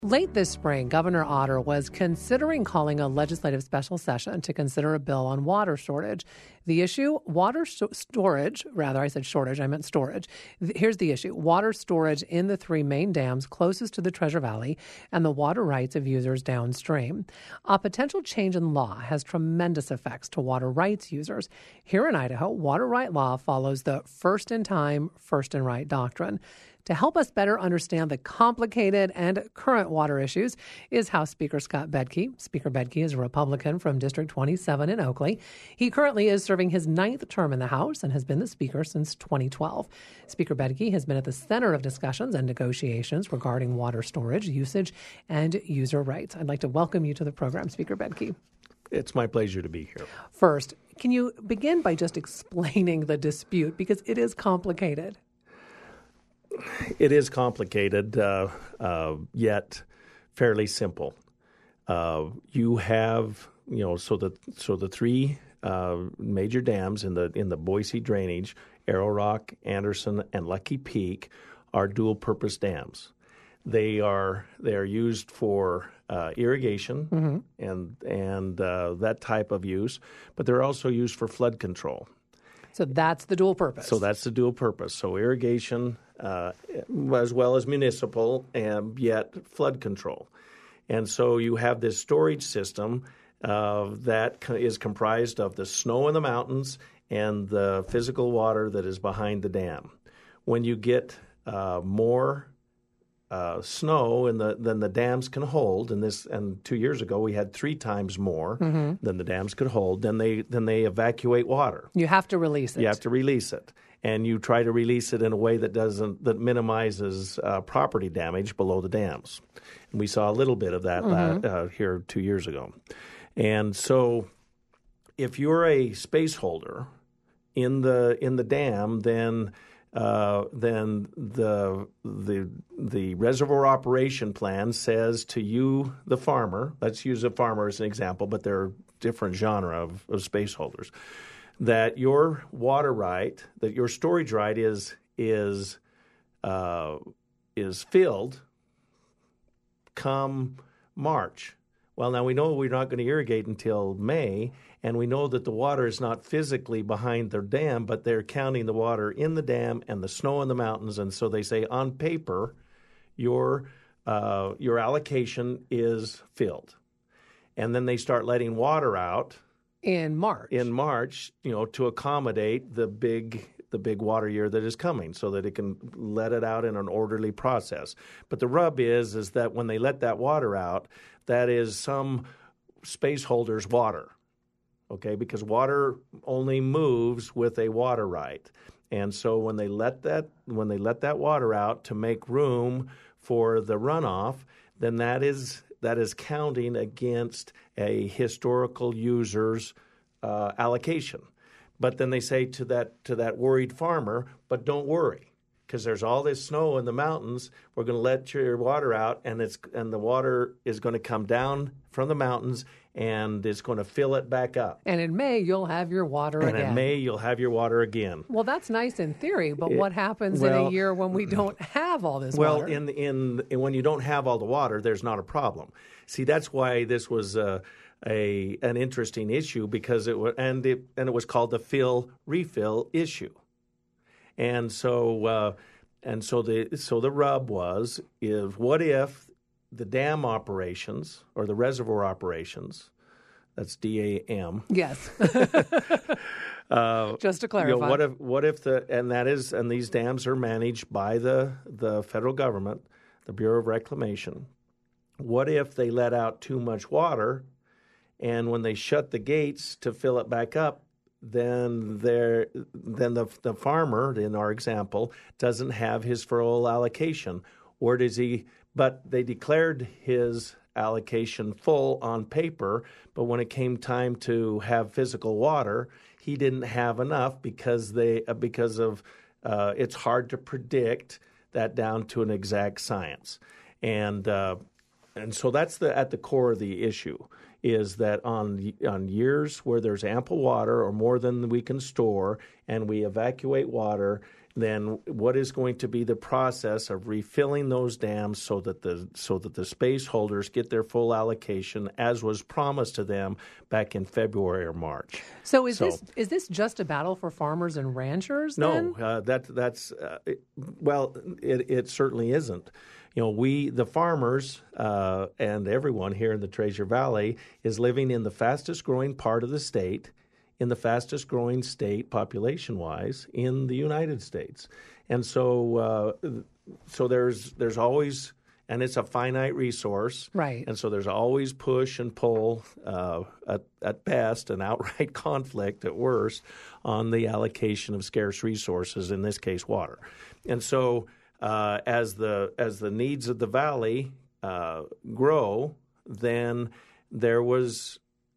Late this spring, Governor Otter was considering calling a legislative special session to consider a bill on water shortage. The issue, storage. I meant storage. Here's the issue. Water storage in the three main dams closest to the Treasure Valley and the water rights of users downstream. A potential change in law has tremendous effects to water rights users. Here in Idaho, water right law follows the first in time, first in right doctrine. To help us better understand the complicated and current water issues is House Speaker Scott Bedke. Speaker Bedke is a Republican from District 27 in Oakley. He currently is serving his 9th term in the House and has been the Speaker since 2012. Speaker Bedke has been at the center of discussions and negotiations regarding water storage, usage, and user rights. I'd like to welcome you to the program, Speaker Bedke. It's my pleasure to be here. First, can you begin by just explaining the dispute, because it is complicated? It is complicated, yet fairly simple. You have, so the three major dams in the Boise drainage, Arrow Rock, Anderson, and Lucky Peak, are dual-purpose dams. They are used for irrigation and that type of use, but they're also used for flood control. So that's the dual purpose. So irrigation, as well as municipal, and yet flood control. And so you have this storage system that is comprised of the snow in the mountains and the physical water that is behind the dam. When you get more snow than the dams can hold, and 2 years ago we had 3 times more than the dams could hold, then they evacuate water. You have to release it. You have to release it, and you try to release it in a way that minimizes property damage below the dams. And we saw a little bit of that here 2 years ago. And so, if you're a space holder in the dam, then the reservoir operation plan says to you, the farmer, let's use a farmer as an example, but there are different genre of space holders, that your water right, that your storage right is filled come March. Well, now we know we're not going to irrigate until May, and we know that the water is not physically behind the dam, but they're counting the water in the dam and the snow in the mountains, and so they say on paper your allocation is filled. And then they start letting water out in March, to accommodate the big water year that is coming, so that it can let it out in an orderly process. But the rub is that when they let that water out, that is some space holder's water, okay? Because water only moves with a water right, and so when they let that water out to make room for the runoff, then that is counting against a historical user's allocation. But then they say to that worried farmer, but don't worry, because there's all this snow in the mountains. We're going to let your water out, and the water is going to come down from the mountains, and it's going to fill it back up. And in May, you'll have your water again. And in May, you'll have your water again. Well, that's nice in theory, but what happens in a year when we don't have all this water? Well, when you don't have all the water, there's not a problem. See, that's why this was an interesting issue, because it was called the fill-refill issue. And so the rub is what if the dam operations or the reservoir operations, that's DAM. Yes. Just to clarify. What if and these dams are managed by the federal government, the Bureau of Reclamation. What if they let out too much water, and when they shut the gates to fill it back up, then the farmer, in our example, doesn't have his full allocation, or does he? But they declared his allocation full on paper, but when it came time to have physical water, he didn't have enough because of it's hard to predict that down to an exact science, and so that's at the core of the issue. Is that on years where there's ample water or more than we can store, and we evacuate water, then what is going to be the process of refilling those dams so that the space holders get their full allocation as was promised to them back in February or March? So is this just a battle for farmers and ranchers? No, then? It certainly isn't. We, the farmers, and everyone here in the Treasure Valley is living in the fastest growing part of the state, in the fastest growing state population-wise in the United States. And so there's always, and it's a finite resource. Right. And so there's always push and pull, at best, and outright conflict at worst, on the allocation of scarce resources, in this case water. And so as the needs of the valley grow, then there was,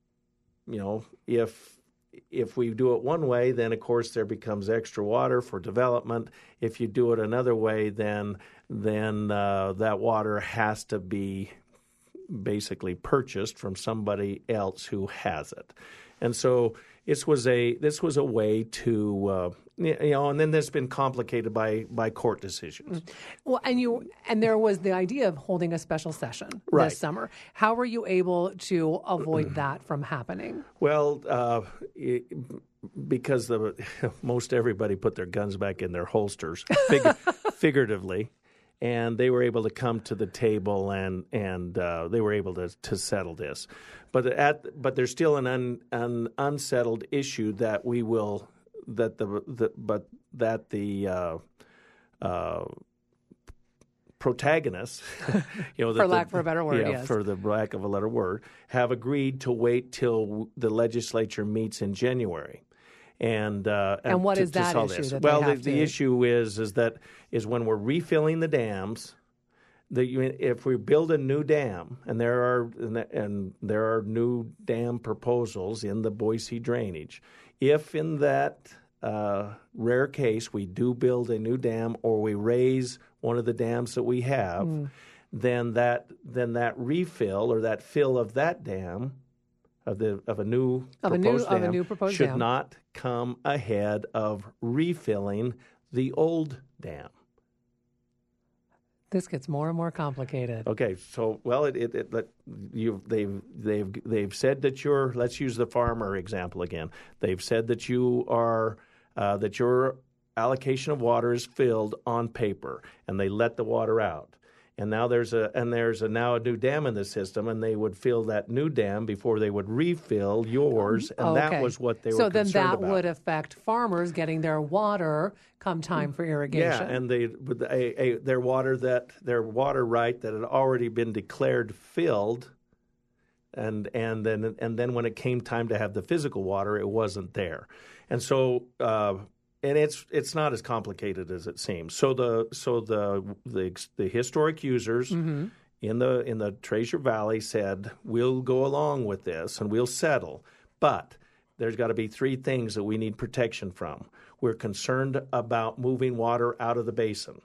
if we do it one way, then of course there becomes extra water for development. If you do it another way, then that water has to be basically purchased from somebody else who has it. And so this was a way to and then that's been complicated by court decisions. Well, and there was the idea of holding a special session this summer. How were you able to avoid that from happening? Well, because most everybody put their guns back in their holsters, figuratively, and they were able to come to the table and they were able to settle this. But there's still an unsettled issue that the protagonists, for lack of a better word, yes. For the lack of a better word, have agreed to wait till the legislature meets in January. And what is that issue? The issue is when we're refilling the dams. If we build a new dam, and there are new dam proposals in the Boise drainage, if in that rare case we do build a new dam or we raise one of the dams that we have, then that refill or that fill of that dam of a new proposed should dam not come ahead of refilling the old dam. This gets more and more complicated. Okay, so they've said that let's use the farmer example again. They've said that that your allocation of water is filled on paper, and they let the water out. And now there's now a new dam in the system, and they would fill that new dam before they would refill yours, and that was what they were concerned about. So then that would affect farmers getting their water come time for irrigation. Yeah, and their water right that had already been declared filled, and then when it came time to have the physical water, it wasn't there, and so. And it's not as complicated as it seems. So the historic users in the Treasure Valley said, we'll go along with this and we'll settle, but there's got to be three things that we need protection from. We're concerned about moving water out of the basin.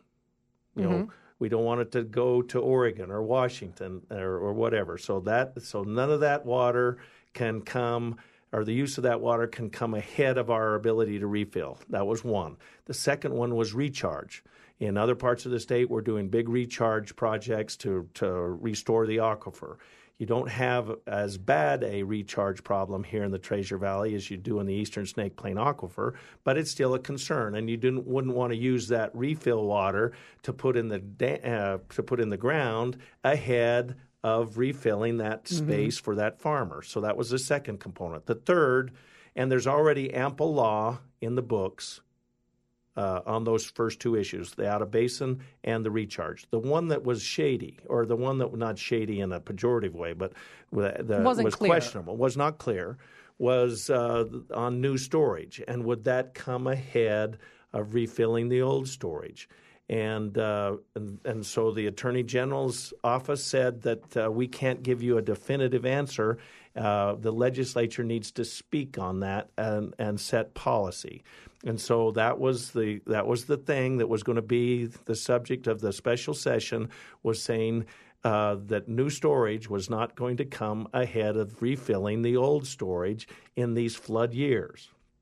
We don't want it to go to Oregon or Washington or whatever. So none of that water can come. Or the use of that water can come ahead of our ability to refill. That was one. The second one was recharge. In other parts of the state, we're doing big recharge projects to restore the aquifer. You don't have as bad a recharge problem here in the Treasure Valley as you do in the Eastern Snake Plain aquifer, but it's still a concern, and you wouldn't want to use that refill water to put in the ground ahead of refilling that space for that farmer. So that was the second component. The third, and there's already ample law in the books on those first two issues, the out-of-basin and the recharge. The one that was shady, or the one that was not shady in a pejorative way, but was questionable, was not clear, was on new storage. And would that come ahead of refilling the old storage? And so the Attorney General's office said that we can't give you a definitive answer. The legislature needs to speak on that and set policy. And so that was the thing that was going to be the subject of the special session, was saying that new storage was not going to come ahead of refilling the old storage in these flood years.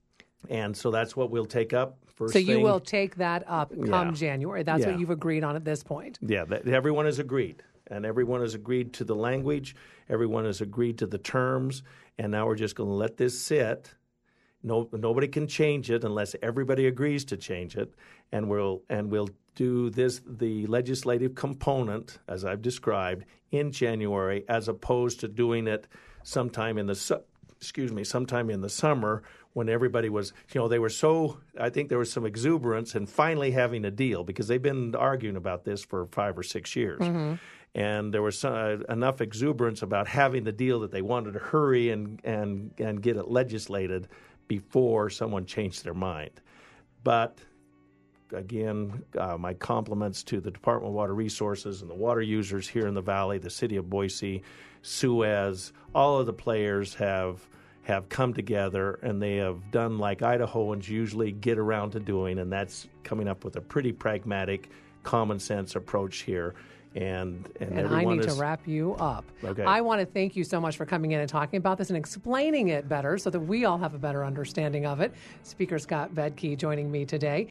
And so that's what we'll take up first So thing. you will take that up come Yeah. January. That's what Yeah. you've agreed on at this point. Yeah, everyone has agreed. And everyone has agreed to the language. Everyone has agreed to the terms. And now we're just going to let this sit. Nobody can change it unless everybody agrees to change it. And we'll do this, the legislative component, as I've described, in January, as opposed to doing it sometime in the summer when everybody was, they were so, I think there was some exuberance in finally having a deal because they've been arguing about this for 5 or 6 years. Mm-hmm. And there was enough exuberance about having the deal that they wanted to hurry and get it legislated before someone changed their mind. But again, my compliments to the Department of Water Resources and the water users here in the Valley, the City of Boise, Suez, all of the players have come together, and they have done like Idahoans usually get around to doing, and that's coming up with a pretty pragmatic, common sense approach here. And I need to wrap you up. Okay. I want to thank you so much for coming in and talking about this and explaining it better so that we all have a better understanding of it. Speaker Scott Bedke joining me today.